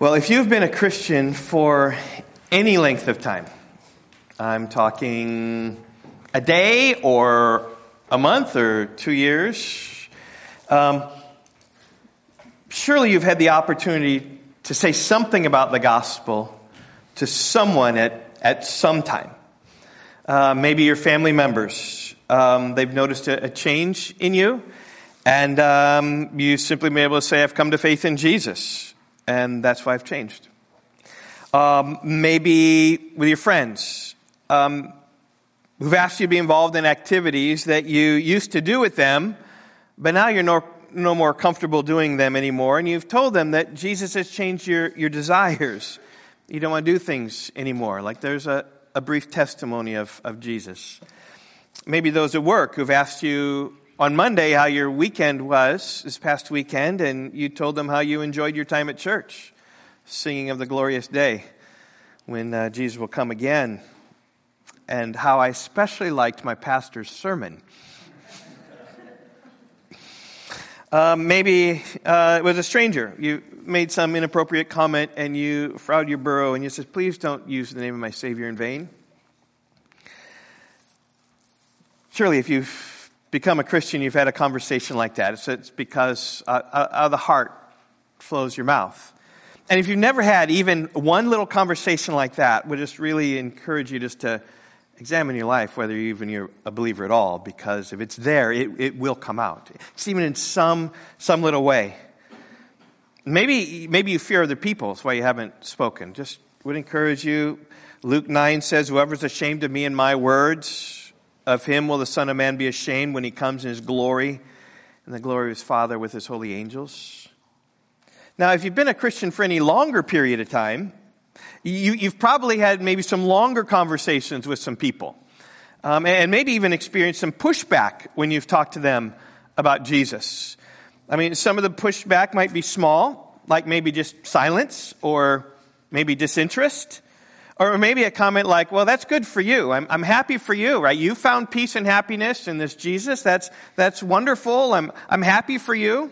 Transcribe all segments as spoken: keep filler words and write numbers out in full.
Well, if you've been a Christian for any length of time, I'm talking a day or a month or two years, um, surely you've had the opportunity to say something about the gospel to someone at, at some time. Uh, maybe your family members, um, they've noticed a, a change in you, and um, you simply may be able to say, I've come to faith in Jesus. And that's why I've changed. Um, maybe with your friends um, who've asked you to be involved in activities that you used to do with them, but now you're no, no more comfortable doing them anymore. And you've told them that Jesus has changed your, your desires. You don't want to do things anymore. Like there's a, a brief testimony of, of Jesus. Maybe those at work who've asked you on Monday how your weekend was, this past weekend, and you told them how you enjoyed your time at church, singing of the glorious day when uh, Jesus will come again, and how I especially liked my pastor's sermon. um, maybe uh, it was a stranger. You made some inappropriate comment, and you frowned your brow, and you said, please don't use the name of my Savior in vain. Surely if you've become a Christian, you've had a conversation like that. It's, it's because uh, out of the heart flows your mouth. And if you've never had even one little conversation like that, would just really encourage you just to examine your life, whether you even you're a believer at all, because if it's there, it, it will come out. It's even in some some little way. Maybe maybe you fear other people, that's why you haven't spoken. Just would encourage you. Luke nine says, whoever's ashamed of me and my words, of him will the Son of Man be ashamed when he comes in his glory and the glory of his Father with his holy angels. Now, if you've been a Christian for any longer period of time, you, you've probably had maybe some longer conversations with some people. Um, and maybe even experienced some pushback when you've talked to them about Jesus. I mean, some of the pushback might be small, like maybe just silence or maybe disinterest. Or maybe a comment like, well, that's good for you. I'm, I'm happy for you, right? You found peace and happiness in this Jesus. That's, that's wonderful. I'm, I'm happy for you.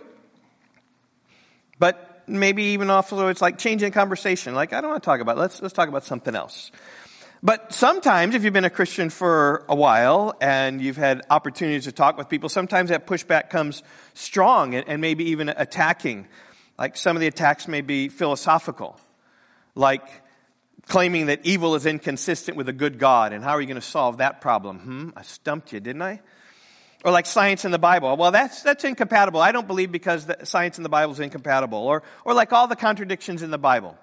But maybe even also it's like changing conversation. Like, I don't want to talk about it. Let's, let's talk about something else. But sometimes if you've been a Christian for a while and you've had opportunities to talk with people, sometimes that pushback comes strong and, and maybe even attacking. Like some of the attacks may be philosophical. Like, claiming that evil is inconsistent with a good God, and how are you going to solve that problem? Hmm, I stumped you, didn't I? Or like science in the Bible. Well, that's that's incompatible. I don't believe because the science in the Bible is incompatible. Or or like all the contradictions in the Bible.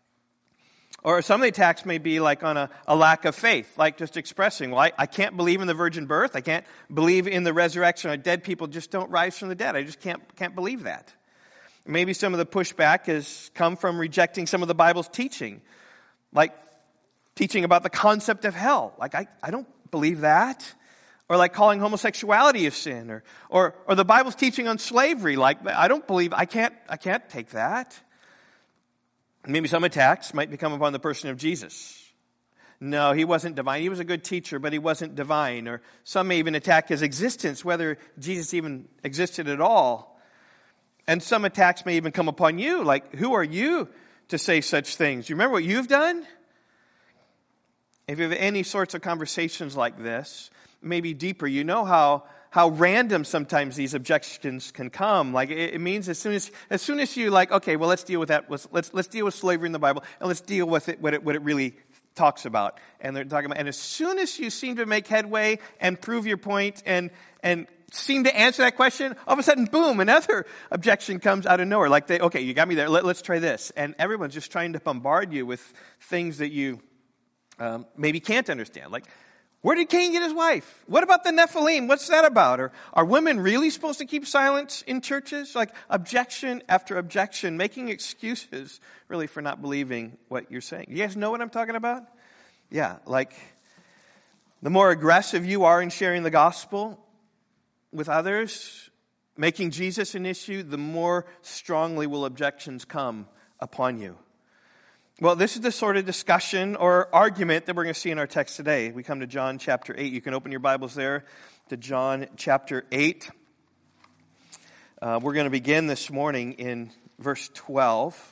Or some of the attacks may be like on a, a lack of faith, like just expressing, well, I, I can't believe in the virgin birth. I can't believe in the resurrection of dead people just don't rise from the dead. I just can't can't believe that. Maybe some of the pushback has come from rejecting some of the Bible's teaching. Like teaching about the concept of hell. Like, I, I don't believe that. Or like calling homosexuality a sin. Or, or or the Bible's teaching on slavery. Like, I don't believe, I can't, I can't take that. Maybe some attacks might become upon the person of Jesus. No, he wasn't divine. He was a good teacher, but he wasn't divine. Or some may even attack his existence, whether Jesus even existed at all. And some attacks may even come upon you. Like, who are you to say such things? You remember what you've done? If you have any sorts of conversations like this, maybe deeper, you know how how random sometimes these objections can come. Like it, it means as soon as as soon as you like, okay, well let's deal with that. Let's let's, let's deal with slavery in the Bible, and let's deal with it what it what it really talks about. And they're talking about. And as soon as you seem to make headway and prove your point and and seem to answer that question, all of a sudden, boom, another objection comes out of nowhere. Like, they, okay, you got me there, Let, let's try this. And everyone's just trying to bombard you with things that you um, maybe can't understand. Like, where did Cain get his wife? What about the Nephilim? What's that about? Or are women really supposed to keep silence in churches? Like, objection after objection, making excuses, really, for not believing what you're saying. You guys know what I'm talking about? Yeah, like, the more aggressive you are in sharing the gospel with others, making Jesus an issue, the more strongly will objections come upon you. Well, this is the sort of discussion or argument that we're going to see in our text today. We come to John chapter eight. You can open your Bibles there to John chapter eight. Uh, we're going to begin this morning in verse twelve.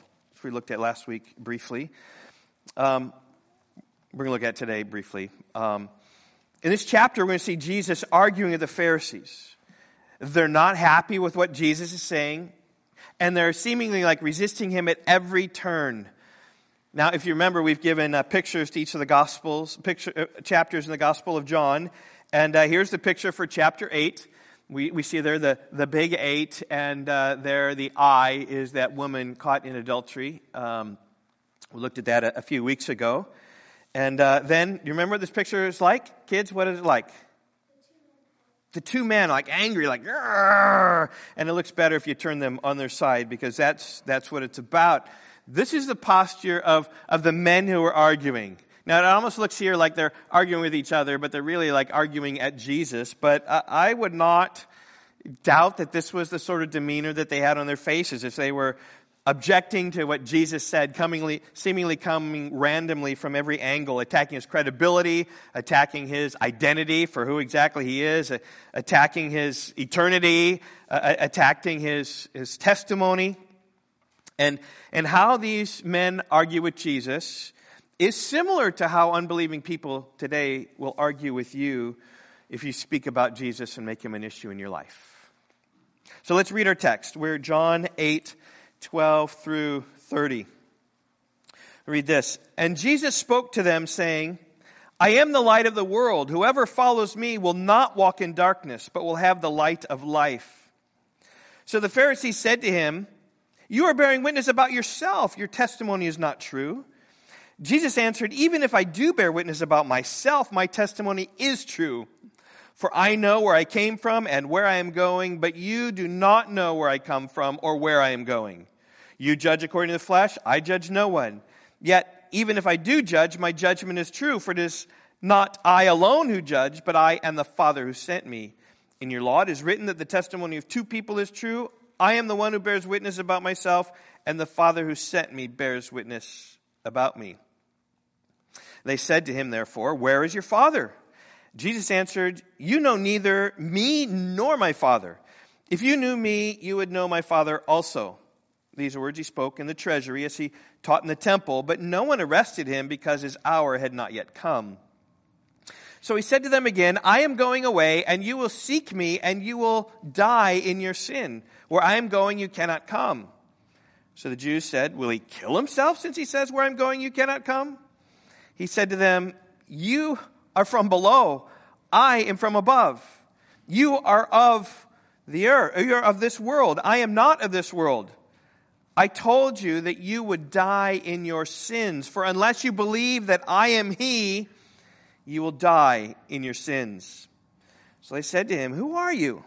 we looked at last week briefly. Um, we're going to look at today briefly. Um, in this chapter, we're going to see Jesus arguing with the Pharisees. They're not happy with what Jesus is saying, and they're seemingly like resisting him at every turn. Now, if you remember, we've given uh, pictures to each of the Gospels, picture, uh, chapters in the Gospel of John, and uh, here's the picture for chapter eight. We we see there the, the big eight, and uh, there the I is that woman caught in adultery. Um, we looked at that a, a few weeks ago. And uh, then, you remember what this picture is like? Kids, what is it like? The two men, like angry, like, "Arr!" And it looks better if you turn them on their side, because that's that's what it's about. This is the posture of, of the men who are arguing. Now, it almost looks here like they're arguing with each other, but they're really like arguing at Jesus. But uh, I would not doubt that this was the sort of demeanor that they had on their faces if they were objecting to what Jesus said, comingly, seemingly coming randomly from every angle, attacking his credibility, attacking his identity for who exactly he is, uh, attacking his eternity, uh, attacking his, his testimony. And, and how these men argue with Jesus is similar to how unbelieving people today will argue with you if you speak about Jesus and make him an issue in your life. So let's read our text. We're John eight, twelve through thirty. Read this. And Jesus spoke to them, saying, I am the light of the world. Whoever follows me will not walk in darkness, but will have the light of life. So the Pharisees said to him, You are bearing witness about yourself. Your testimony is not true. Jesus answered, Even if I do bear witness about myself, my testimony is true. For I know where I came from and where I am going, but you do not know where I come from or where I am going. You judge according to the flesh, I judge no one. Yet, even if I do judge, my judgment is true, for it is not I alone who judge, but I and the Father who sent me. In your law it is written that the testimony of two people is true. I am the one who bears witness about myself, and the Father who sent me bears witness about me. They said to him, therefore, Where is your Father? Jesus answered, You know neither me nor my Father. If you knew me, you would know my Father also. These are words he spoke in the treasury as he taught in the temple, but no one arrested him because his hour had not yet come. So he said to them again, I am going away, and you will seek me, and you will die in your sin. Where I am going, you cannot come. So the Jews said, Will he kill himself since he says, Where I am going, you cannot come? He said to them, You are from below. I am from above. You are of the earth. You are of this world. I am not of this world. I told you that you would die in your sins. For unless you believe that I am he, you will die in your sins. So they said to him, Who are you?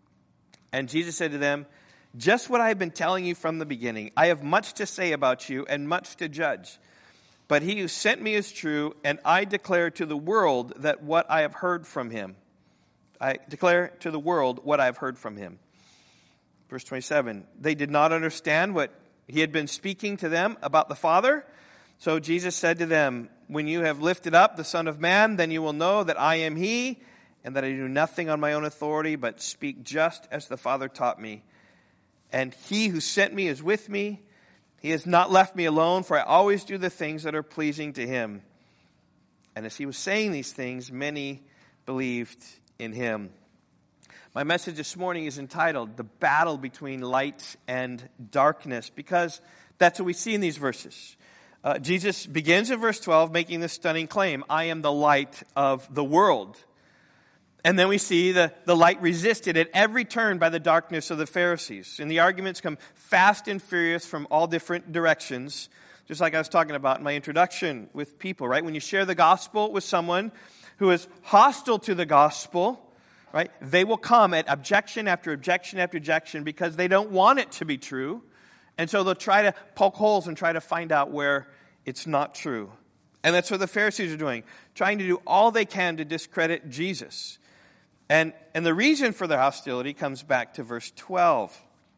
And Jesus said to them, Just what I have been telling you from the beginning. I have much to say about you and much to judge. But he who sent me is true, and I declare to the world that what I have heard from him. I declare to the world what I have heard from him. Verse twenty-seven, they did not understand what he had been speaking to them about the Father. So Jesus said to them, When you have lifted up the Son of Man, then you will know that I am he, and that I do nothing on my own authority, but speak just as the Father taught me. And he who sent me is with me. He has not left me alone, for I always do the things that are pleasing to him. And as he was saying these things, many believed in him. My message this morning is entitled, The Battle Between Light and Darkness, because that's what we see in these verses. Uh, Jesus begins in verse twelve making this stunning claim, I am the light of the world. And then we see the, the light resisted at every turn by the darkness of the Pharisees. And the arguments come fast and furious from all different directions, just like I was talking about in my introduction with people, right? When you share the gospel with someone who is hostile to the gospel, right, they will come at objection after objection after objection because they don't want it to be true. And so they'll try to poke holes and try to find out where it's not true. And that's what the Pharisees are doing, trying to do all they can to discredit Jesus. And, and the reason for their hostility comes back to verse twelve.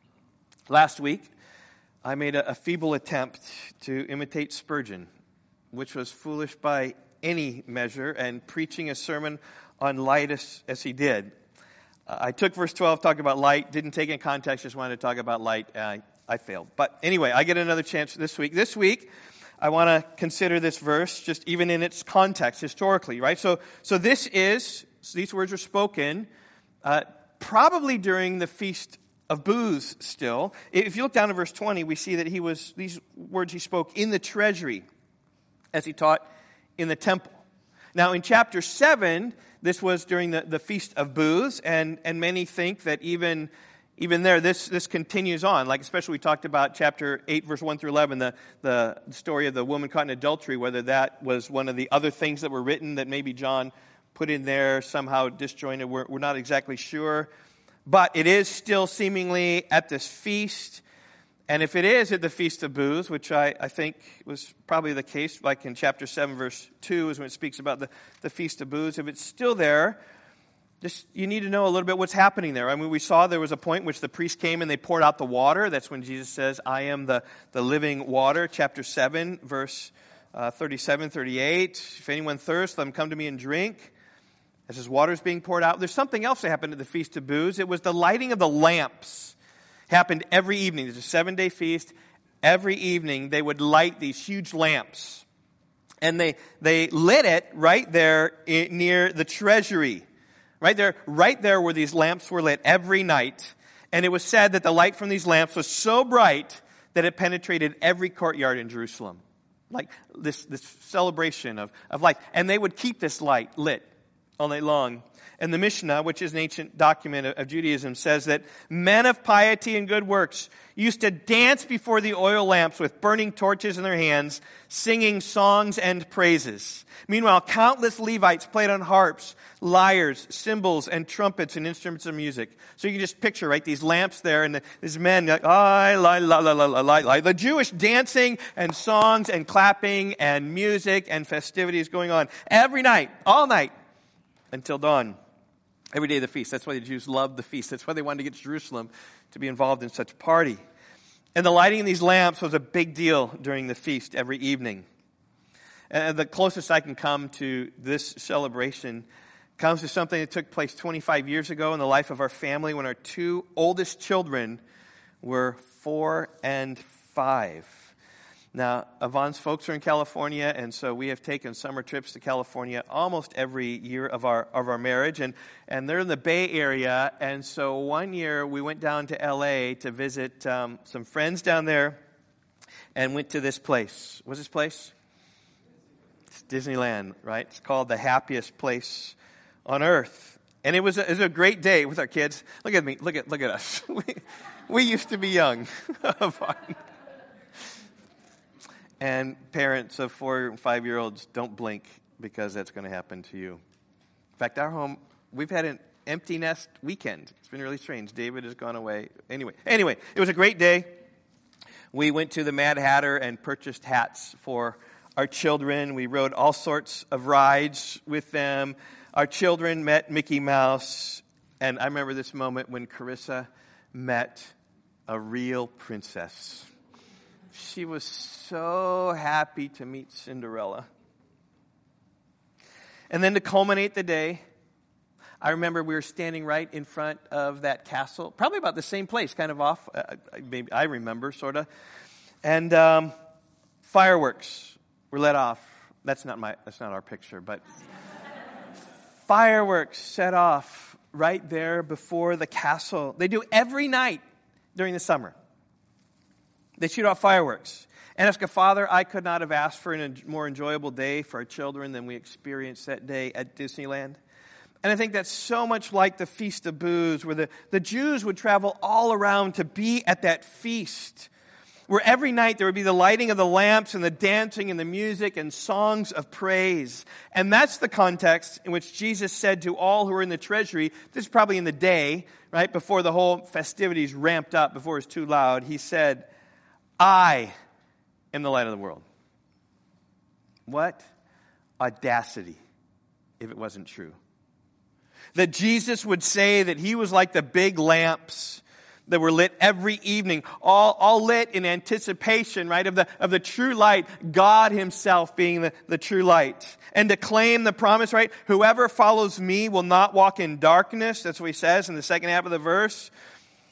Last week, I made a, a feeble attempt to imitate Spurgeon, which was foolish by any measure, and preaching a sermon on light as, as he did. Uh, I took verse twelve, talked about light, didn't take it in context, just wanted to talk about light. Uh, I failed. But anyway, I get another chance this week. This week, I want to consider this verse just even in its context, historically, right? So, so this is, so these words are spoken uh, probably during the Feast of Booths still. If you look down to verse twenty, we see that he was, these words he spoke in the treasury as he taught in the temple. Now, in chapter seven, this was during the, the Feast of Booths, and, and many think that even Even there, this this continues on. Like especially we talked about chapter eight, verse one through eleven, the, the story of the woman caught in adultery, whether that was one of the other things that were written that maybe John put in there, somehow disjointed. We're, we're not exactly sure. But it is still seemingly at this feast. And if it is at the Feast of Booths, which I, I think was probably the case, like in chapter seven, verse two, is when it speaks about the, the Feast of Booths, if it's still there, just, you need to know a little bit what's happening there. I mean, we saw there was a point in which the priest came and they poured out the water. That's when Jesus says, I am the, the living water. Chapter seven, verse uh, thirty-seven, thirty-eight. If anyone thirsts, let him come to me and drink. As his water is being poured out. There's something else that happened at the Feast of Booths. It was the lighting of the lamps. Happened every evening. There's a seven-day feast. Every evening they would light these huge lamps. And they, they lit it right there in, near the treasury. Right there, right there where these lamps were lit every night. And it was said that the light from these lamps was so bright that it penetrated every courtyard in Jerusalem. Like this, this celebration of, of light. And they would keep this light lit all night long. And the Mishnah, which is an ancient document of, of Judaism, says that men of piety and good works used to dance before the oil lamps with burning torches in their hands, singing songs and praises. Meanwhile, countless Levites played on harps, lyres, cymbals, and trumpets and instruments of music. So you can just picture, right, these lamps there, and the, these men, like, ah, la, la, la, la, la, la, the Jewish dancing and songs and clapping and music and festivities going on every night, all night, until dawn. Every day of the feast. That's why the Jews loved the feast. That's why they wanted to get to Jerusalem to be involved in such a party. And the lighting of these lamps was a big deal during the feast every evening. And the closest I can come to this celebration comes to something that took place twenty-five years ago in the life of our family when our two oldest children were four and five. Now, Yvonne's folks are in California, and so we have taken summer trips to California almost every year of our of our marriage, and, and they're in the Bay Area, and so one year we went down to L A to visit um, some friends down there, and went to this place. What's this place? It's Disneyland, right? It's called the happiest place on earth. And it was a, it was a great day with our kids. Look at me, look at look at us. We, we used to be young. And parents of four and five-year-olds, don't blink because that's going to happen to you. In fact, our home, we've had an empty nest weekend. It's been really strange. David has gone away. Anyway, anyway, it was a great day. We went to the Mad Hatter and purchased hats for our children. We rode all sorts of rides with them. Our children met Mickey Mouse. And I remember this moment when Carissa met a real princess. She was so happy to meet Cinderella. And then to culminate the day, I remember we were standing right in front of that castle, probably about the same place, kind of off, uh, maybe I remember, sort of. And um, fireworks were let off. That's not my, that's not our picture, but fireworks set off right there before the castle. They do every night during the summer. They shoot off fireworks. And as a father, I could not have asked for a more enjoyable day for our children than we experienced that day at Disneyland. And I think that's so much like the Feast of Booths, where the, the Jews would travel all around to be at that feast, where every night there would be the lighting of the lamps and the dancing and the music and songs of praise. And that's the context in which Jesus said to all who were in the treasury, this is probably in the day, right, before the whole festivities ramped up, before it was too loud, he said, I am the light of the world. What audacity if it wasn't true. That Jesus would say that he was like the big lamps that were lit every evening, all, all lit in anticipation, right, of the, of the true light, God himself being the, the true light. And to claim the promise, right, whoever follows me will not walk in darkness, that's what he says in the second half of the verse.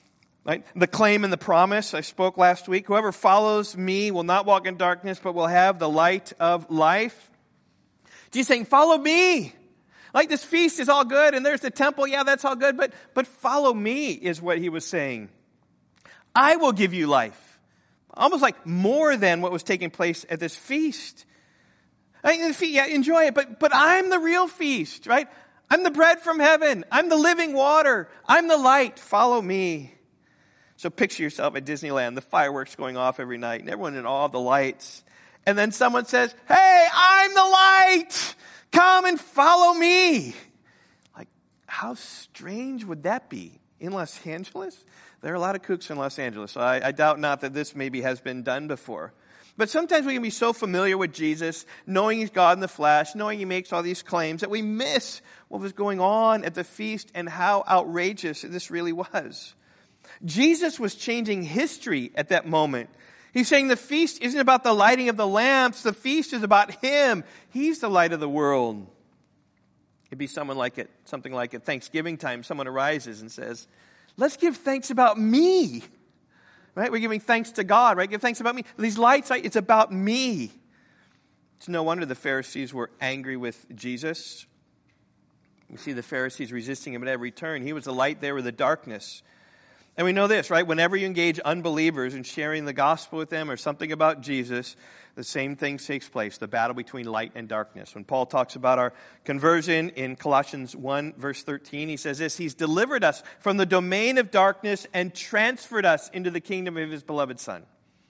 Right? The claim and the promise I spoke last week. Whoever follows me will not walk in darkness, but will have the light of life. Jesus saying, follow me. Like this feast is all good and there's the temple. Yeah, that's all good. But, but follow me is what he was saying. I will give you life. Almost like more than what was taking place at this feast. I mean, the feast, yeah, enjoy it. But, but I'm the real feast, right? I'm the bread from heaven. I'm the living water. I'm the light. Follow me. So picture yourself at Disneyland, the fireworks going off every night, and everyone in awe of the lights. And then someone says, hey, I'm the light. Come and follow me. Like, how strange would that be in Los Angeles? There are a lot of kooks in Los Angeles, so I, I doubt not that this maybe has been done before. But sometimes we can be so familiar with Jesus, knowing he's God in the flesh, knowing he makes all these claims, that we miss what was going on at the feast and how outrageous this really was. Jesus was changing history at that moment. He's saying the feast isn't about the lighting of the lamps. The feast is about him. He's the light of the world. It'd be someone like it, something like at Thanksgiving time, someone arises and says, let's give thanks about me. Right? We're giving thanks to God, right? Give thanks about me. These lights, it's about me. It's no wonder the Pharisees were angry with Jesus. We see the Pharisees resisting him at every turn. He was the light, they were the darkness. And we know this, right? Whenever you engage unbelievers in sharing the gospel with them or something about Jesus, the same thing takes place, the battle between light and darkness. When Paul talks about our conversion in Colossians one, verse thirteen, he says this, he's delivered us from the domain of darkness and transferred us into the kingdom of his beloved Son.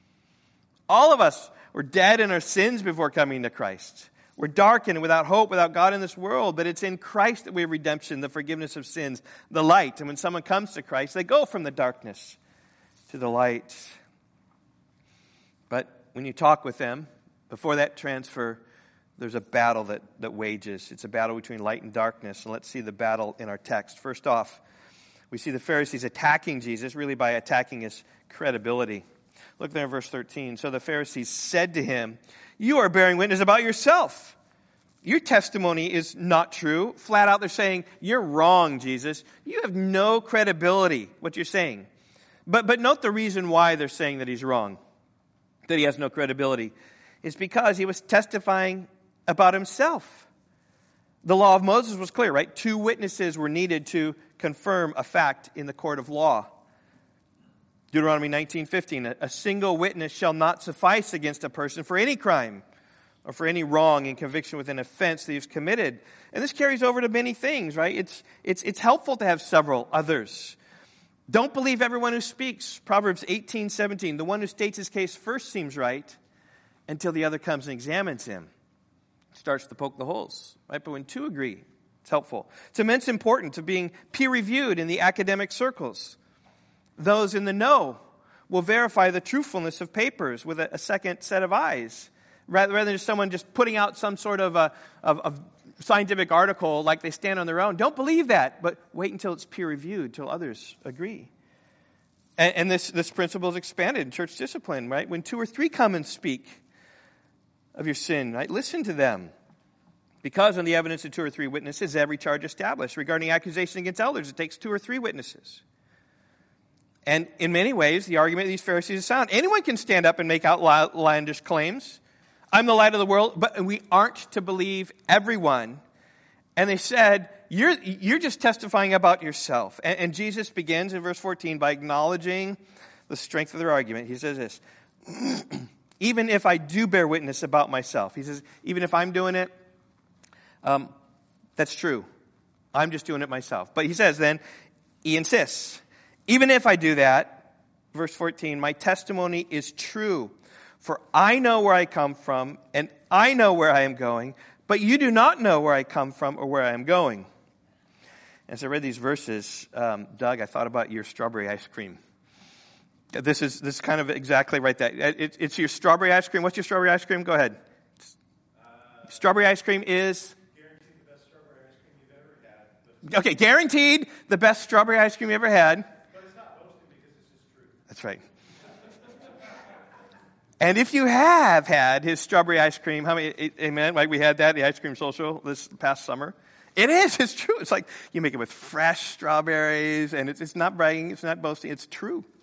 All of us were dead in our sins before coming to Christ. We're darkened, without hope, without God in this world, but it's in Christ that we have redemption, the forgiveness of sins, the light. And when someone comes to Christ, they go from the darkness to the light. But when you talk with them, before that transfer, there's a battle that, that wages. It's a battle between light and darkness. And let's see the battle in our text. First off, we see the Pharisees attacking Jesus, really by attacking his credibility. Look there in verse thirteen. So the Pharisees said to him, you are bearing witness about yourself. Your testimony is not true. Flat out they're saying, you're wrong, Jesus. You have no credibility, what you're saying. But, but note the reason why they're saying that he's wrong, that he has no credibility, is because he was testifying about himself. The law of Moses was clear, right? Two witnesses were needed to confirm a fact in the court of law. Deuteronomy nineteen fifteen, a single witness shall not suffice against a person for any crime or for any wrong in conviction with an offense that he's committed. And this carries over to many things, right? It's, it's, it's helpful to have several others. Don't believe everyone who speaks. Proverbs eighteen seventeen, the one who states his case first seems right until the other comes and examines him. Starts to poke the holes, right? But when two agree, it's helpful. It's immensely important to being peer-reviewed in the academic circles. Those in the know will verify the truthfulness of papers with a, a second set of eyes, rather, rather than just someone just putting out some sort of, a, of, of scientific article like they stand on their own. Don't believe that, but wait until it's peer-reviewed, until others agree. And, and this, this principle is expanded in church discipline, right? When two or three come and speak of your sin, right? Listen to them. Because on the evidence of two or three witnesses, every charge established. Regarding accusation against elders, it takes two or three witnesses. And in many ways, the argument of these Pharisees is sound. Anyone can stand up and make outlandish claims. I'm the light of the world, but we aren't to believe everyone. And they said, you're, you're just testifying about yourself. And, and Jesus begins in verse fourteen by acknowledging the strength of their argument. He says this, even if I do bear witness about myself, he says, even if I'm doing it, um, that's true. I'm just doing it myself. But he says then, he insists, even if I do that, verse fourteen, my testimony is true, for I know where I come from, and I know where I am going, but you do not know where I come from or where I am going. As I read these verses, um, Doug, I thought about your strawberry ice cream. This is this is kind of exactly right. That it, it's your strawberry ice cream. What's your strawberry ice cream? Go ahead. Uh, strawberry ice cream is? Guaranteed the best strawberry ice cream you've ever had. Okay, guaranteed the best strawberry ice cream you ever had. That's right. And if you have had his strawberry ice cream, how many, amen, like we had that, the ice cream social this past summer. It is, it's true. It's like you make it with fresh strawberries, and it's, it's not bragging, it's not boasting, it's true.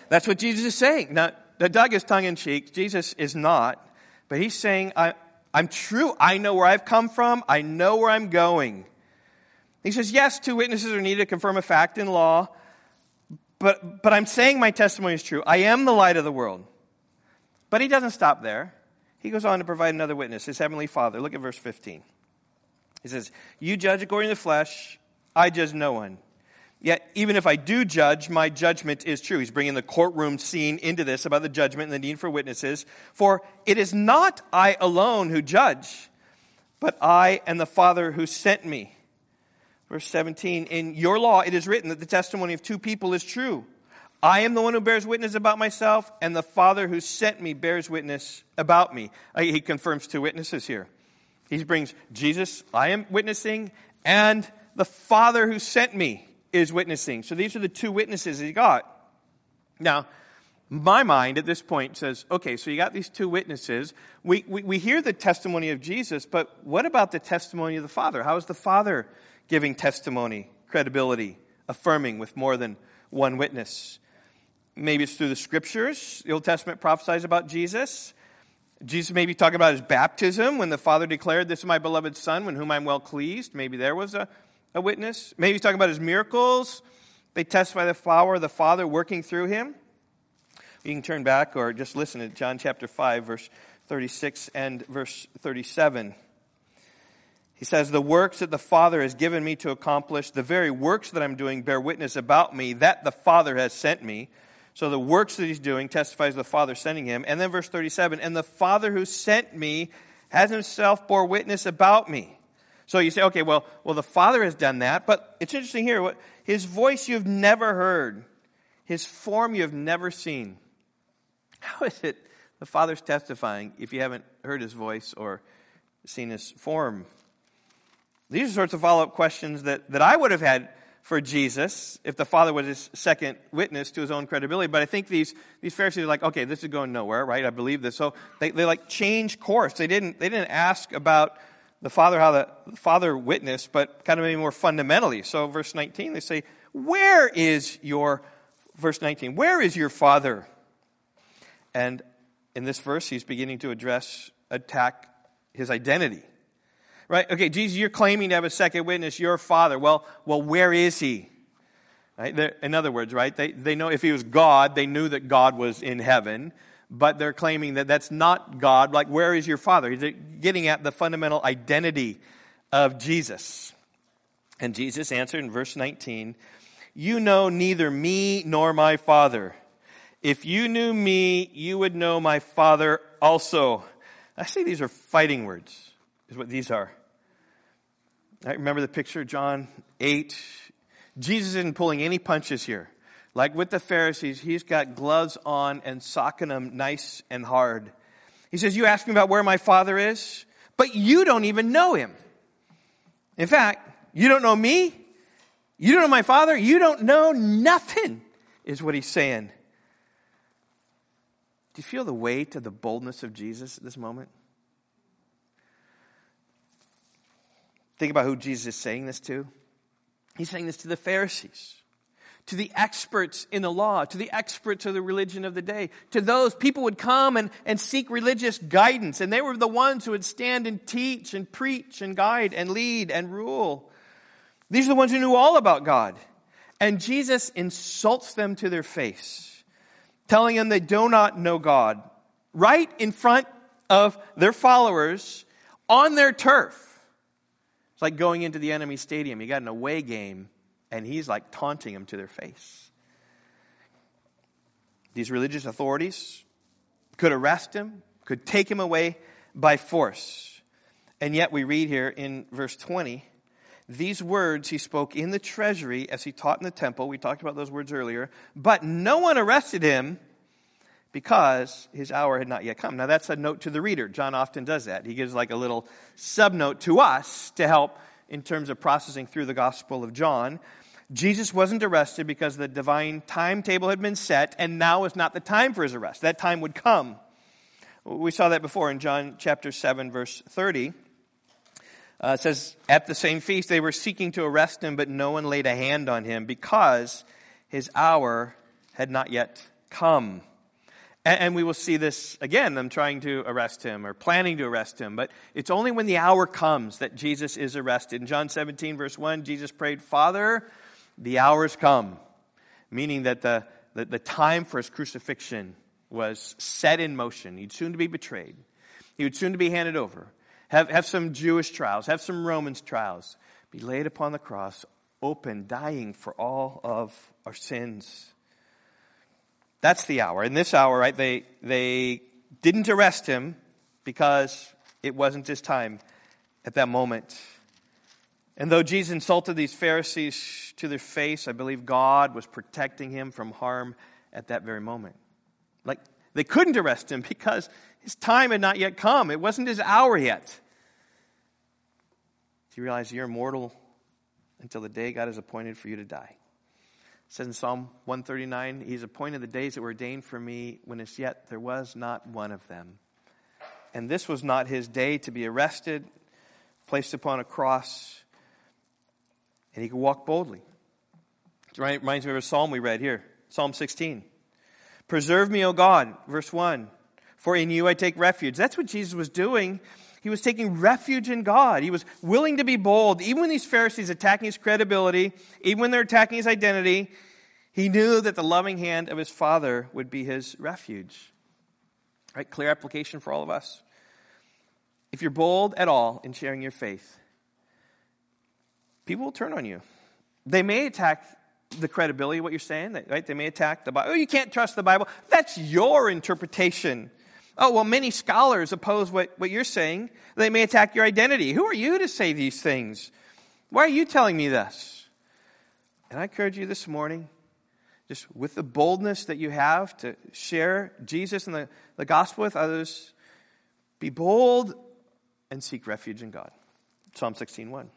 That's what Jesus is saying. Now, Doug is tongue-in-cheek. Jesus is not. But he's saying, I, I'm true. I know where I've come from. I know where I'm going. He says, yes, two witnesses are needed to confirm a fact in law. But, but I'm saying my testimony is true. I am the light of the world. But he doesn't stop there. He goes on to provide another witness, his heavenly Father. Look at verse fifteen. He says, you judge according to the flesh. I judge no one. Yet, even if I do judge, my judgment is true. He's bringing the courtroom scene into this about the judgment and the need for witnesses. For it is not I alone who judge, but I and the Father who sent me. Verse seventeen, in your law it is written that the testimony of two people is true. I am the one who bears witness about myself, and the Father who sent me bears witness about me. He confirms two witnesses here. He brings Jesus, I am witnessing, and the Father who sent me is witnessing. So these are the two witnesses he got. Now, my mind at this point says, okay, so you got these two witnesses. We, we, we hear the testimony of Jesus, but what about the testimony of the Father? How is the Father giving testimony, credibility, affirming with more than one witness? Maybe it's through the Scriptures. The Old Testament prophesies about Jesus. Jesus may be talking about his baptism when the Father declared, this is my beloved Son, in whom I'm well pleased. Maybe there was a A witness. Maybe he's talking about his miracles. They testify the power of the Father working through him. You can turn back or just listen to John chapter five, verse thirty-six and verse thirty-seven. He says, the works that the Father has given me to accomplish, the very works that I'm doing bear witness about me, that the Father has sent me. So the works that he's doing testifies the Father sending him. And then verse thirty-seven, and the Father who sent me has himself bore witness about me. So you say, okay, well, well, the Father has done that, but it's interesting here. What, his voice you've never heard, his form you have never seen. How is it the Father's testifying if you haven't heard his voice or seen his form? These are sorts of follow-up questions that, that I would have had for Jesus if the Father was his second witness to his own credibility. But I think these, these Pharisees are like, okay, this is going nowhere, right? I believe this. So they, they like change course. They didn't, they didn't ask about the Father, how the Father witnessed, but kind of maybe more fundamentally. So verse nineteen, they say, where is your, verse nineteen, where is your Father? And in this verse, he's beginning to address, attack his identity. Right? Okay, Jesus, you're claiming to have a second witness, your Father. Well, well, where is he? Right? They're, in other words, right? They, they know if he was God, they knew that God was in heaven. But they're claiming that that's not God. Like, where is your Father? He's getting at the fundamental identity of Jesus. And Jesus answered in verse nineteen, you know neither me nor my Father. If you knew me, you would know my Father also. I see these are fighting words, is what these are. I remember the picture of John eight. Jesus isn't pulling any punches here. Like with the Pharisees, he's got gloves on and socking them nice and hard. He says, you ask me about where my Father is, but you don't even know him. In fact, you don't know me. You don't know my Father. You don't know nothing, is what he's saying. Do you feel the weight of the boldness of Jesus at this moment? Think about who Jesus is saying this to. He's saying this to the Pharisees, to the experts in the law, to the experts of the religion of the day. To those, people would come and, and seek religious guidance, and they were the ones who would stand and teach and preach and guide and lead and rule. These are the ones who knew all about God. And Jesus insults them to their face, telling them they do not know God, right in front of their followers on their turf. It's like going into the enemy stadium. You got an away game, and he's like taunting them to their face. These religious authorities could arrest him, could take him away by force. And yet we read here in verse twenty, these words he spoke in the treasury as he taught in the temple. We talked about those words earlier. But no one arrested him because his hour had not yet come. Now that's a note to the reader. John often does that. He gives like a little subnote to us to help in terms of processing through the Gospel of John. Jesus wasn't arrested because the divine timetable had been set, and now is not the time for his arrest. That time would come. We saw that before in John chapter seven, verse thirty. Uh, it says, at the same feast they were seeking to arrest him, but no one laid a hand on him because his hour had not yet come. And, and we will see this again, them trying to arrest him or planning to arrest him. But it's only when the hour comes that Jesus is arrested. In John seventeen, verse one, Jesus prayed, Father, the hour's come. Meaning that the, the, the time for his crucifixion was set in motion. He'd soon to be betrayed. He would soon to be handed over. Have, have some Jewish trials. Have some Romans trials. Be laid upon the cross, open, dying for all of our sins. That's the hour. In this hour, right, they they didn't arrest him because it wasn't his time at that moment. And though Jesus insulted these Pharisees to their face, I believe God was protecting him from harm at that very moment. Like, they couldn't arrest him because his time had not yet come. It wasn't his hour yet. Do you realize you're immortal until the day God has appointed for you to die? It says in Psalm one thirty-nine, He's appointed the days that were ordained for me when as yet there was not one of them. And this was not his day to be arrested, placed upon a cross, and he could walk boldly. It reminds me of a psalm we read here, Psalm sixteen. Preserve me, O God, verse one, for in you I take refuge. That's what Jesus was doing. He was taking refuge in God. He was willing to be bold. Even when these Pharisees attacking his credibility, even when they're attacking his identity, he knew that the loving hand of his Father would be his refuge. Right? Clear application for all of us. If you're bold at all in sharing your faith, people will turn on you. They may attack the credibility of what you're saying. Right? They may attack the Bible. Oh, you can't trust the Bible. That's your interpretation. Oh, well, many scholars oppose what, what you're saying. They may attack your identity. Who are you to say these things? Why are you telling me this? And I encourage you this morning, just with the boldness that you have to share Jesus and the, the gospel with others, be bold and seek refuge in God. Psalm sixteen one.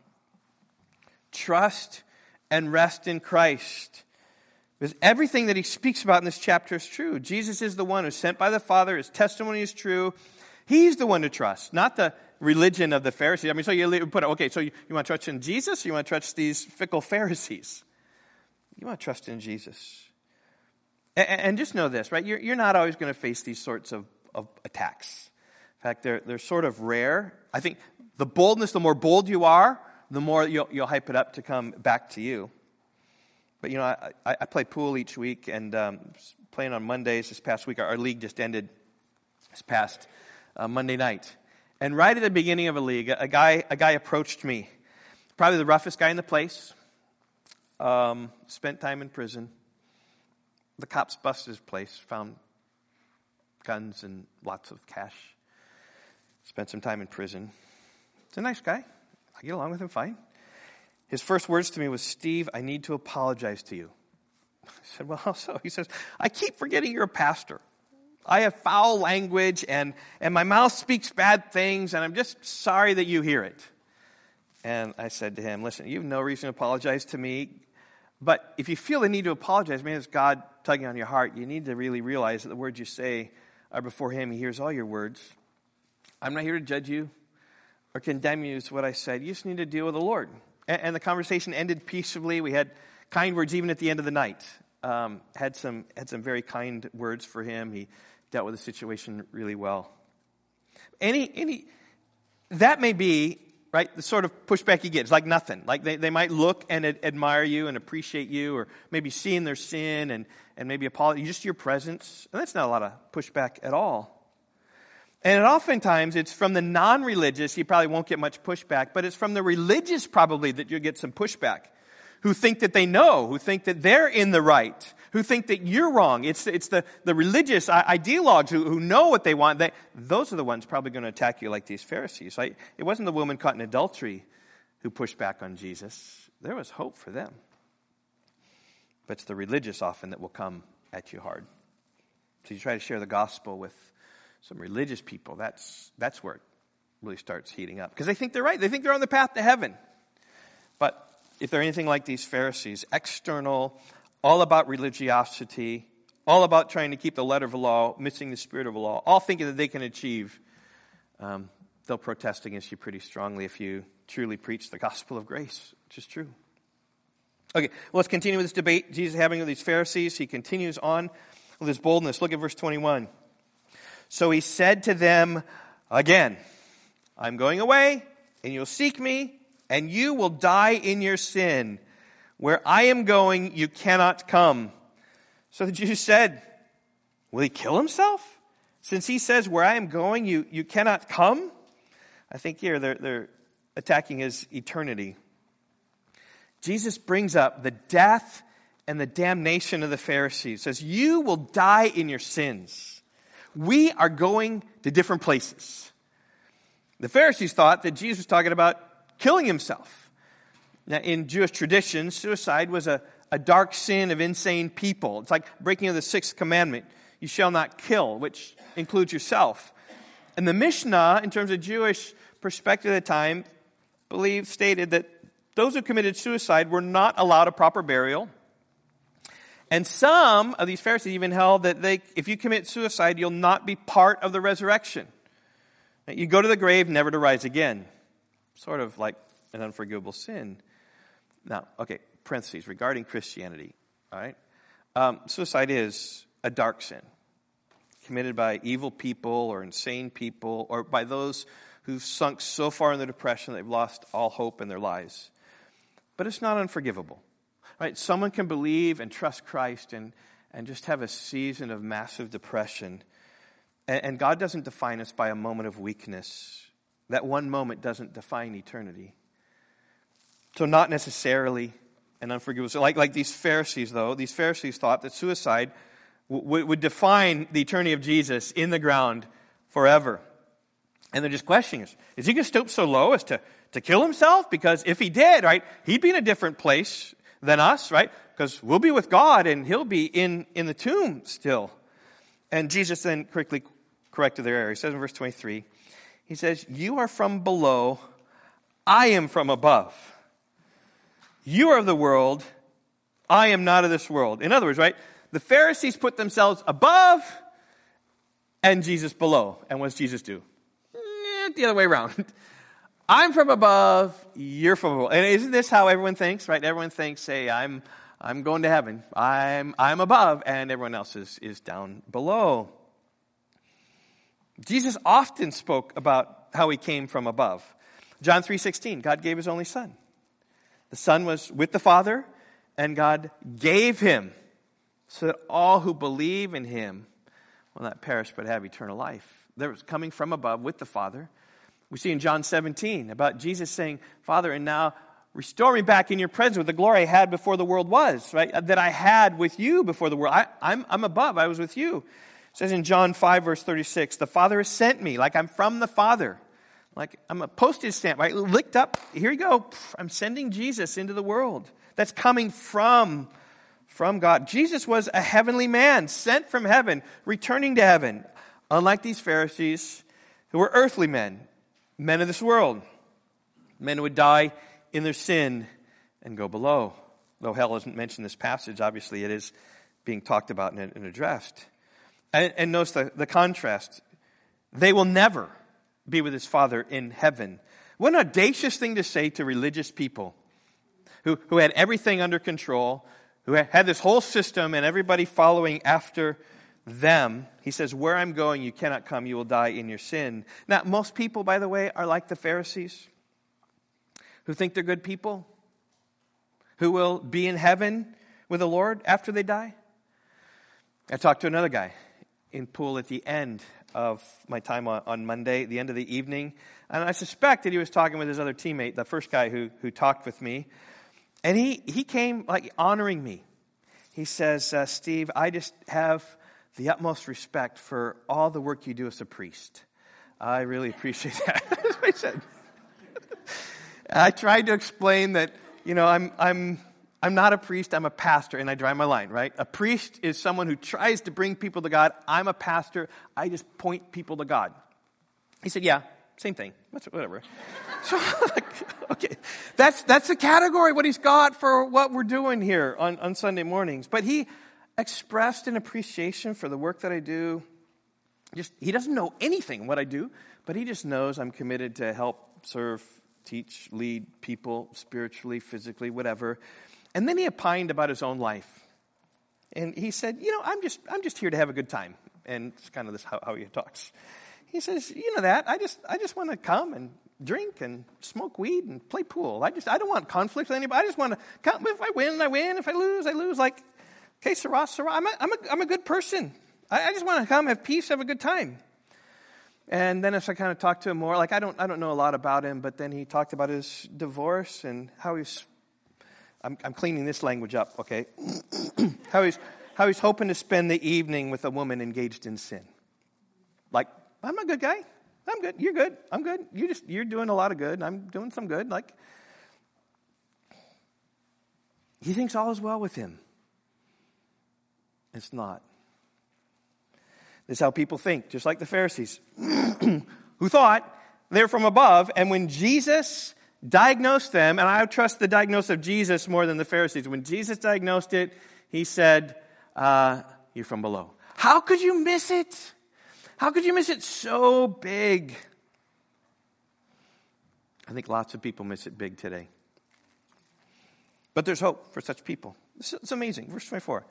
Trust and rest in Christ. Because everything that he speaks about in this chapter is true. Jesus is the one who's sent by the Father. His testimony is true. He's the one to trust, not the religion of the Pharisees. I mean, so you put it, okay, so you, you want to trust in Jesus or you want to trust these fickle Pharisees? You want to trust in Jesus. And, and just know this, right? You're, you're not always going to face these sorts of, of attacks. In fact, they're, they're sort of rare. I think the boldness, the more bold you are, the more you'll, you'll hype it up to come back to you. But, you know, I, I play pool each week, and um, playing on Mondays this past week. Our, our league just ended this past uh, Monday night. And right at the beginning of a league, a guy a guy approached me, probably the roughest guy in the place, um, spent time in prison. The cops busted his place, found guns and lots of cash. Spent some time in prison. He's a nice guy. I get along with him fine. His first words to me was, Steve, I need to apologize to you. I said, well, how so? He says, I keep forgetting you're a pastor. I have foul language and, and my mouth speaks bad things and I'm just sorry that you hear it. And I said to him, listen, you have no reason to apologize to me. But if you feel the need to apologize, maybe it's God tugging on your heart. You need to really realize that the words you say are before him. He hears all your words. I'm not here to judge you or condemn you is what I said. You just need to deal with the Lord. And the conversation ended peaceably. We had kind words even at the end of the night. Um, had some had some very kind words for him. He dealt with the situation really well. Any any that may be right the sort of pushback you get. It's like nothing. Like they, they might look and ad- admire you and appreciate you, or maybe seeing their sin and and maybe apologize just your presence. And that's not a lot of pushback at all. And oftentimes, it's from the non-religious, you probably won't get much pushback, but it's from the religious probably that you'll get some pushback, who think that they know, who think that they're in the right, who think that you're wrong. It's it's the, the religious ideologues who, who know what they want. They, those are the ones probably going to attack you like these Pharisees. Right? It wasn't the woman caught in adultery who pushed back on Jesus. There was hope for them. But it's the religious often that will come at you hard. So you try to share the gospel with some religious people, that's that's where it really starts heating up. Because they think they're right. They think they're on the path to heaven. But if they're anything like these Pharisees, external, all about religiosity, all about trying to keep the letter of the law, missing the spirit of the law, all thinking that they can achieve, um, they'll protest against you pretty strongly if you truly preach the gospel of grace, which is true. Okay, well, let's continue with this debate Jesus is having with these Pharisees. He continues on. with his boldness. Look at verse twenty-one. So he said to them again, I'm going away, and you'll seek me, and you will die in your sin. Where I am going, you cannot come. So the Jews said, will he kill himself? Since he says, where I am going, you, you cannot come? I think here they're, they're attacking his eternity. Jesus brings up the death and the damnation of the Pharisees. He says, you will die in your sins. We are going to different places. The Pharisees thought that Jesus was talking about killing himself. Now, in Jewish tradition, suicide was a, a dark sin of insane people. It's like breaking of the sixth commandment. You shall not kill, which includes yourself. And the Mishnah, in terms of Jewish perspective at the time, believed, stated that those who committed suicide were not allowed a proper burial. And some of these Pharisees even held that they, if you commit suicide, you'll not be part of the resurrection. You go to the grave, never to rise again. Sort of like an unforgivable sin. Now, okay, parentheses, regarding Christianity, all right? Um, suicide is a dark sin committed by evil people or insane people or by those who've sunk so far in the depression they've lost all hope in their lives. But it's not unforgivable, right? Someone can believe and trust Christ and, and just have a season of massive depression. And, and God doesn't define us by a moment of weakness. That one moment doesn't define eternity. So not necessarily an unforgivable sin. Like, like these Pharisees, though, these Pharisees thought that suicide w- would define the eternity of Jesus in the ground forever. And they're just questioning us. Is he going to stoop so low as to, to kill himself? Because if he did, right, he'd be in a different place than us, right? Because we'll be with God and he'll be in, in the tomb still. And Jesus then quickly corrected their error. He says in verse twenty-three, he says, you are from below, I am from above. You are of the world, I am not of this world. In other words, right, the Pharisees put themselves above and Jesus below. And what does Jesus do? Eh, the other way around. I'm from above, you're from below. And isn't this how everyone thinks, right? Everyone thinks, hey, I'm I'm going to heaven. I'm I'm above, and everyone else is, is down below. Jesus often spoke about how he came from above. John three sixteen, God gave his only son. The son was with the Father, and God gave him so that all who believe in him will not perish but have eternal life. There was coming from above with the Father. We see in John seventeen about Jesus saying, Father, and now restore me back in your presence with the glory I had before the world was, right? That I had with you before the world. I, I'm, I'm above. I was with you. It says in John five, verse thirty-six, the Father has sent me, like I'm from the Father. Like I'm a postage stamp, right? Licked up. Here you go. I'm sending Jesus into the world. That's coming from, from God. Jesus was a heavenly man, sent from heaven, returning to heaven. Unlike these Pharisees, who were earthly men, men of this world. Men who would die in their sin and go below. Though hell isn't mentioned in this passage, obviously it is being talked about and, and addressed. And, and notice the, the contrast. They will never be with his Father in heaven. What an audacious thing to say to religious people who, who had everything under control, who had this whole system and everybody following after them. He says, where I'm going, you cannot come, you will die in your sin. Now, most people, by the way, are like the Pharisees, who think they're good people, who will be in heaven with the Lord after they die. I talked to another guy in Poole at the end of my time on, on Monday, the end of the evening, and I suspect that he was talking with his other teammate, the first guy who who talked with me, and he, he came like honoring me. He says, uh, Steve, I just have the utmost respect for all the work you do as a priest. I really appreciate that. That's what he said. I tried to explain that, you know, I'm I'm I'm not a priest, I'm a pastor, and I drive my line, right? A priest is someone who tries to bring people to God. I'm a pastor, I just point people to God. He said, yeah, same thing. Whatever. So, like, okay, that's that's the category, what he's got for what we're doing here on, on Sunday mornings. But he expressed an appreciation for the work that I do. Just he doesn't know anything what I do, but he just knows I'm committed to help serve, teach, lead people spiritually, physically, whatever. And then he opined about his own life. And he said, you know, I'm just I'm just here to have a good time. And it's kind of this how, how he talks. He says, you know that, I just I just want to come and drink and smoke weed and play pool. I just I don't want conflict with anybody. I just want to come. If I win, I win. If I lose, I lose. Like, okay, Sarah, Sarah, I'm a, I'm a, I'm a good person. I, I just want to come, have peace, have a good time. And then as I kind of talked to him more, like I don't I don't know a lot about him, but then he talked about his divorce and how he's, I'm, I'm cleaning this language up, okay? how he's how he's hoping to spend the evening with a woman engaged in sin. Like, I'm a good guy. I'm good. You're good. I'm good. You just you're doing a lot of good. I'm doing some good. Like, he thinks all is well with him. It's not. This is how people think, just like the Pharisees, who thought they're from above. And when Jesus diagnosed them, and I trust the diagnosis of Jesus more than the Pharisees. When Jesus diagnosed it, he said, uh, you're from below. How could you miss it? How could you miss it so big? I think lots of people miss it big today. But there's hope for such people. It's amazing. Verse twenty-four.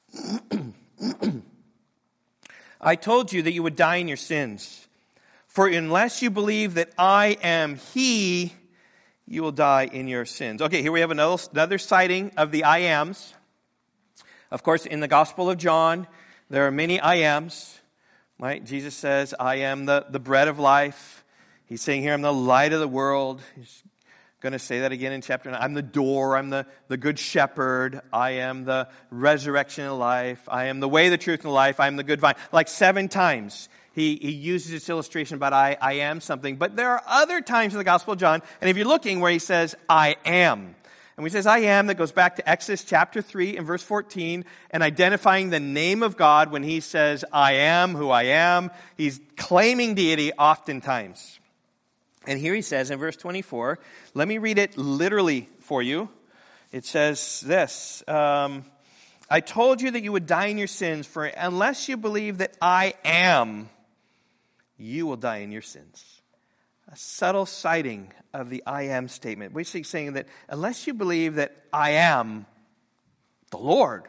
I told you that you would die in your sins. For unless you believe that I am He, you will die in your sins. Okay, here we have another, another citing of the I ams. Of course, in the Gospel of John, there are many I ams. Right? Jesus says, I am the, the bread of life. He's saying here, I'm the light of the world. He's going to say that again in chapter nine. I'm the door. I'm the, the good shepherd. I am the resurrection of life. I am the way, the truth, and the life. I am the good vine. Like seven times he, he uses this illustration about I, I am something. But there are other times in the Gospel of John, and if you're looking, where he says, I am. And when he says I am, that goes back to Exodus chapter three and verse fourteen, and identifying the name of God when he says, I am who I am. He's claiming deity oftentimes. And here he says in verse twenty-four, let me read it literally for you. It says this, um, I told you that you would die in your sins, for unless you believe that I am, you will die in your sins. A subtle citing of the I am statement. Basically saying that unless you believe that I am the Lord,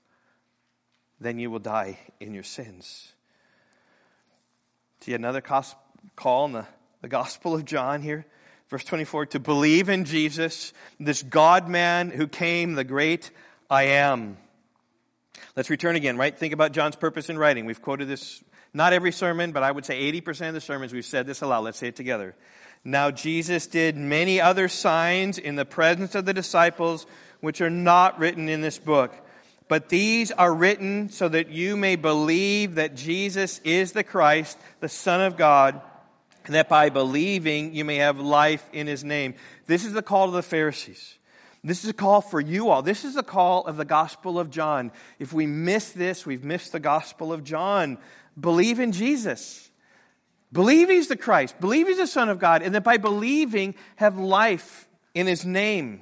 then you will die in your sins. See another call in the, the Gospel of John here. Verse twenty-four, to believe in Jesus, this God-man who came, the great I am. Let's return again, right? Think about John's purpose in writing. We've quoted this, not every sermon, but I would say eighty percent of the sermons we've said this aloud. Let's say it together. Now Jesus did many other signs in the presence of the disciples, which are not written in this book. But these are written so that you may believe that Jesus is the Christ, the Son of God, and that by believing you may have life in His name. This is the call to the Pharisees. This is a call for you all. This is a call of the Gospel of John. If we miss this, we've missed the Gospel of John. Believe in Jesus. Believe He's the Christ. Believe He's the Son of God. And that by believing, have life in His name.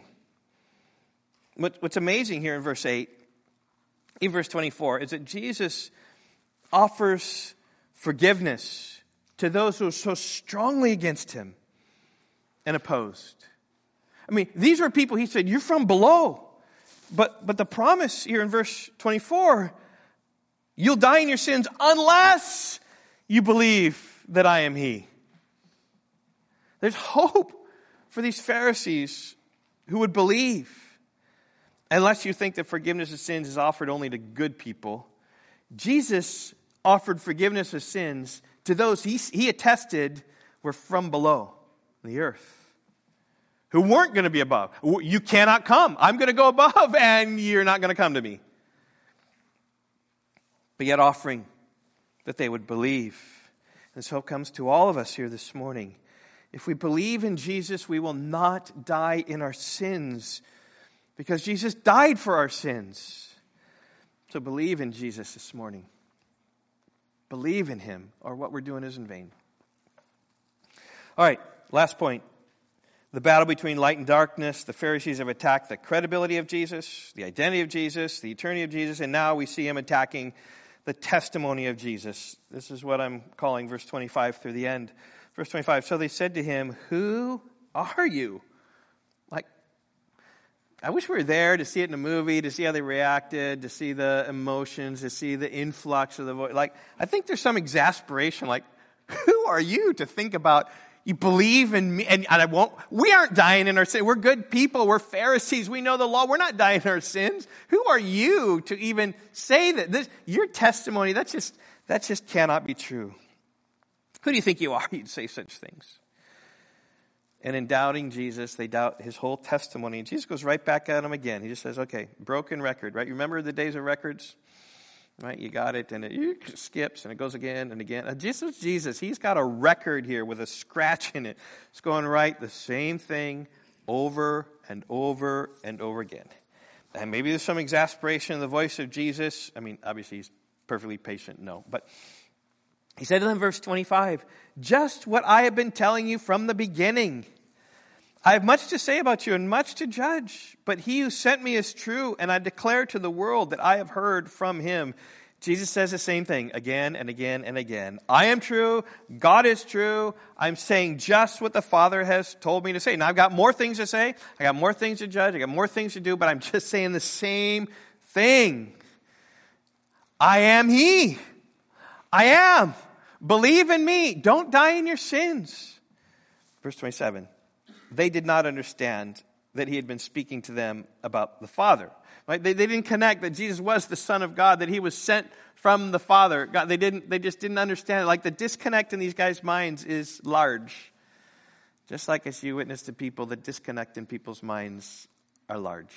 What's amazing here in verse eight, in verse twenty-four, is that Jesus offers forgiveness to those who are so strongly against Him and opposed. I mean, these were people He said, you're from below. But, but the promise here in verse twenty-four, you'll die in your sins unless you believe that I am He. There's hope for these Pharisees who would believe. Unless you think that forgiveness of sins is offered only to good people, Jesus offered forgiveness of sins to those he, he attested were from below the earth, who weren't going to be above. You cannot come. I'm going to go above, and you're not going to come to me. But yet offering that they would believe. And so it comes to all of us here this morning. If we believe in Jesus, we will not die in our sins, because Jesus died for our sins. So believe in Jesus this morning. Believe in Him, or what we're doing is in vain. All right, last point. The battle between light and darkness. The Pharisees have attacked the credibility of Jesus, the identity of Jesus, the eternity of Jesus, and now we see Him attacking the testimony of Jesus. This is what I'm calling verse twenty-five through the end. Verse twenty-five, so they said to Him, who are you? Like, I wish we were there to see it in a movie, to see how they reacted, to see the emotions, to see the influx of the voice. Like, I think there's some exasperation. Like, who are you to think about, you believe in me, and, and I won't, we aren't dying in our sin. We're good people. We're Pharisees. We know the law. We're not dying in our sins. Who are you to even say that? This, your testimony, that's just, that just cannot be true. Who do you think you are? You'd say such things. And in doubting Jesus, they doubt his whole testimony. And Jesus goes right back at them again. He just says, okay, broken record, right? You remember the days of records? Right? You got it, and it skips, and it goes again and again. And Jesus, Jesus, he's got a record here with a scratch in it. It's going right the same thing over and over and over again. And maybe there's some exasperation in the voice of Jesus. I mean, obviously he's perfectly patient, no. But he said to them, verse twenty-five, just what I have been telling you from the beginning. I have much to say about you and much to judge, but he who sent me is true, and I declare to the world that I have heard from him. Jesus says the same thing again and again and again. I am true. God is true. I'm saying just what the Father has told me to say. Now, I've got more things to say. I got more things to judge. I got more things to do, but I'm just saying the same thing. I am he. I am. Believe in me. Don't die in your sins. Verse twenty-seven. They did not understand that he had been speaking to them about the Father. Right? They, they didn't connect that Jesus was the Son of God, that he was sent from the Father. God, they didn't. They just didn't understand it. Like, the disconnect in these guys' minds is large. Just like as you witness to people, the disconnect in people's minds are large.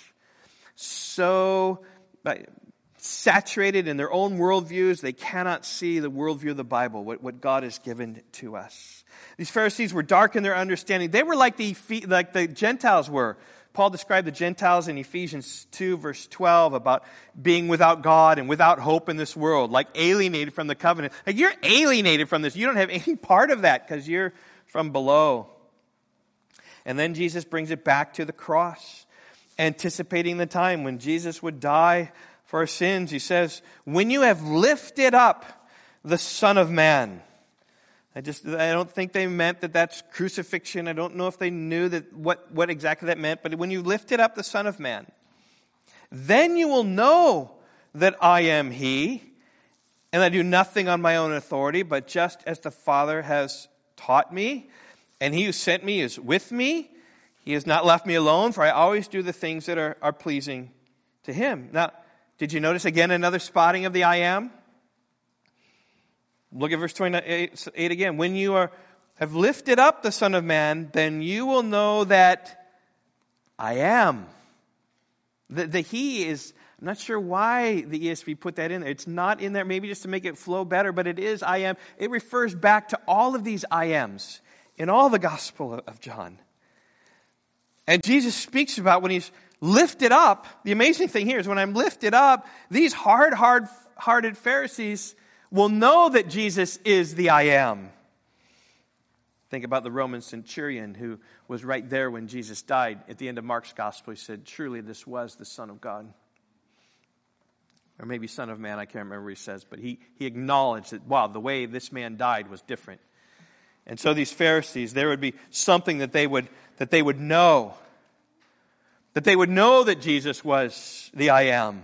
So saturated in their own worldviews, they cannot see the worldview of the Bible, what, what God has given to us. These Pharisees were dark in their understanding. They were like the, like the Gentiles were. Paul described the Gentiles in Ephesians two, verse twelve, about being without God and without hope in this world, like alienated from the covenant. Like, you're alienated from this. You don't have any part of that because you're from below. And then Jesus brings it back to the cross, anticipating the time when Jesus would die for our sins. He says, when you have lifted up the Son of Man. I just, I don't think they meant that that's crucifixion. I don't know if they knew that what, what exactly that meant. But when you lifted up the Son of Man, then you will know that I am he, and I do nothing on my own authority, but just as the Father has taught me, and he who sent me is with me. He has not left me alone, for I always do the things that are, are pleasing to him. Now, did you notice again another spotting of the I am? Look at verse twenty-eight again. When you are, have lifted up the Son of Man, then you will know that I am. The, the he is, I'm not sure why the E S V put that in there. It's not in there maybe just to make it flow better, but it is I am. It refers back to all of these I ams in all the Gospel of John. And Jesus speaks about when he's lifted up. The amazing thing here is when I'm lifted up, these hard, hard-hearted Pharisees will know that Jesus is the I am. Think about the Roman centurion who was right there when Jesus died. At the end of Mark's gospel, he said, truly this was the Son of God. Or maybe Son of Man, I can't remember what he says, but he, he acknowledged that, wow, the way this man died was different. And so these Pharisees, there would be something that they would that they would know. That they would know that Jesus was the I am.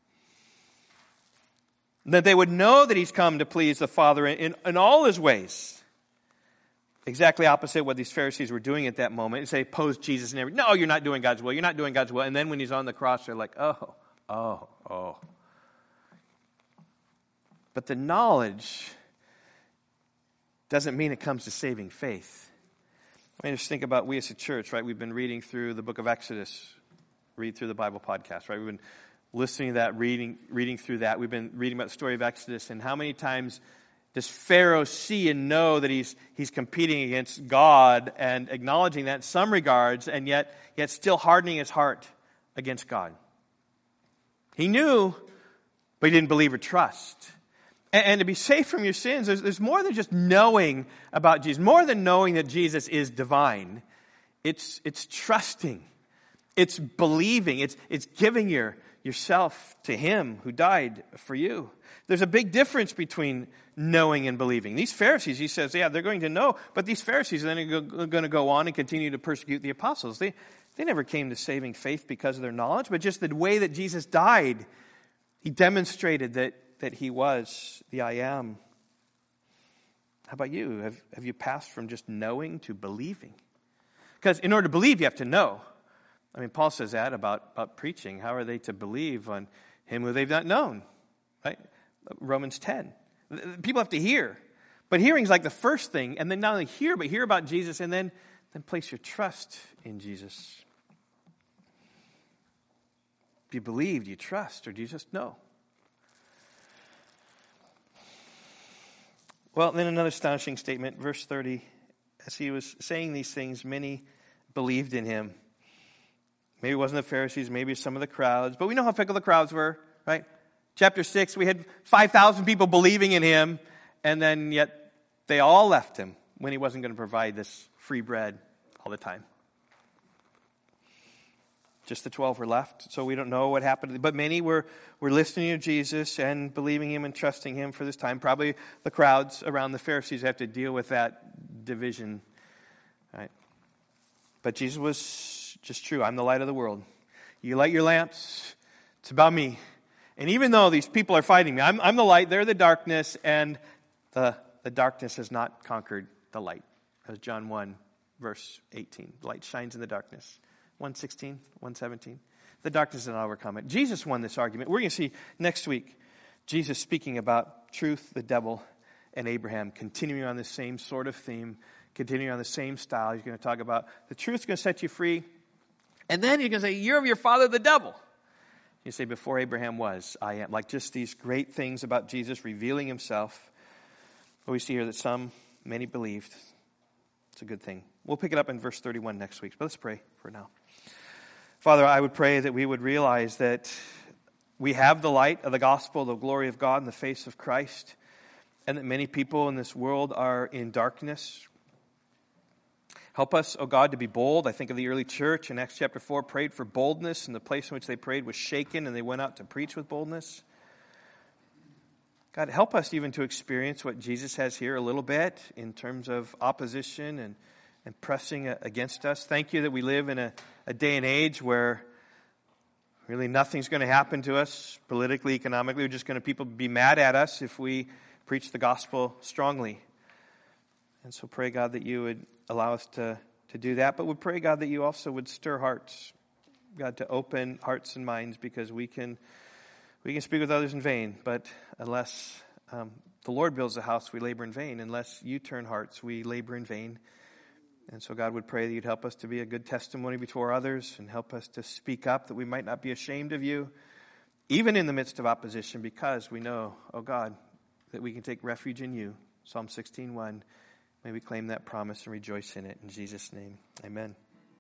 That they would know that he's come to please the Father in, in, in all his ways. Exactly opposite what these Pharisees were doing at that moment. They pose Jesus and everything. No, you're not doing God's will. You're not doing God's will. And then when he's on the cross, they're like, oh, oh, oh. But the knowledge doesn't mean it comes to saving faith. I mean, just think about we as a church, right? We've been reading through the book of Exodus, read through the Bible podcast, right? We've been listening to that, reading reading through that. We've been reading about the story of Exodus, and how many times does Pharaoh see and know that he's he's competing against God and acknowledging that in some regards, and yet yet still hardening his heart against God? He knew, but he didn't believe or trust. And, and to be safe from your sins, there's, there's more than just knowing about Jesus, more than knowing that Jesus is divine. It's it's trusting, it's believing, it's it's giving your yourself to him who died for you. There's a big difference between knowing and believing. These Pharisees, he says, yeah, they're going to know, but these Pharisees are then going to go on and continue to persecute the apostles. They They never came to saving faith because of their knowledge, but just the way that Jesus died, he demonstrated that, that he was the I am. How about you? Have, have you passed from just knowing to believing? Because in order to believe, you have to know. I mean, Paul says that about, about preaching. How are they to believe on him who they've not known? Right? Romans ten. People have to hear. But hearing's like the first thing, and then not only hear, but hear about Jesus, and then, then place your trust in Jesus. Do you believe? Do you trust? Or do you just know? Well, then another astonishing statement, verse thirty. As he was saying these things, many believed in him. Maybe it wasn't the Pharisees, maybe some of the crowds. But we know how fickle the crowds were, right? Chapter six, we had five thousand people believing in him, and then yet they all left him when he wasn't going to provide this free bread all the time. Just the twelve were left, so we don't know what happened. But many were, were listening to Jesus and believing him and trusting him for this time. Probably the crowds around the Pharisees have to deal with that division. Right? But Jesus was just true. I'm the light of the world. You light your lamps. It's about me. And even though these people are fighting me, I'm, I'm the light, they're the darkness, and the, the darkness has not conquered the light. As John one, verse eighteen. The light shines in the darkness. one sixteen, one seventeen. The darkness did not overcome it. Jesus won this argument. We're going to see next week Jesus speaking about truth, the devil, and Abraham, continuing on the same sort of theme, continuing on the same style. He's going to talk about the truth's going to set you free. And then he's going to say, you're of your father, the devil. You say, before Abraham was, I am. Like just these great things about Jesus revealing himself. But we see here that some, many believed. It's a good thing. We'll pick it up in verse thirty-one next week. But let's pray for now. Father, I would pray that we would realize that we have the light of the gospel, the glory of God in the face of Christ, and that many people in this world are in darkness. Help us, O God, to be bold. I think of the early church in Acts chapter four, prayed for boldness, and the place in which they prayed was shaken, and they went out to preach with boldness. God, help us even to experience what Jesus has here a little bit in terms of opposition and, and pressing against us. Thank you that we live in a, a day and age where really nothing's going to happen to us politically, economically. We're just going to people be mad at us if we preach the gospel strongly. And so pray, God, that you would allow us to, to do that. But we pray, God, that you also would stir hearts, God, to open hearts and minds, because we can we can speak with others in vain. But unless um, the Lord builds a house, we labor in vain. Unless you turn hearts, we labor in vain. And so God would pray that you'd help us to be a good testimony before others and help us to speak up, that we might not be ashamed of you, even in the midst of opposition, because we know, oh God, that we can take refuge in you. Psalm sixteen one. May we claim that promise and rejoice in it. In Jesus' name, amen.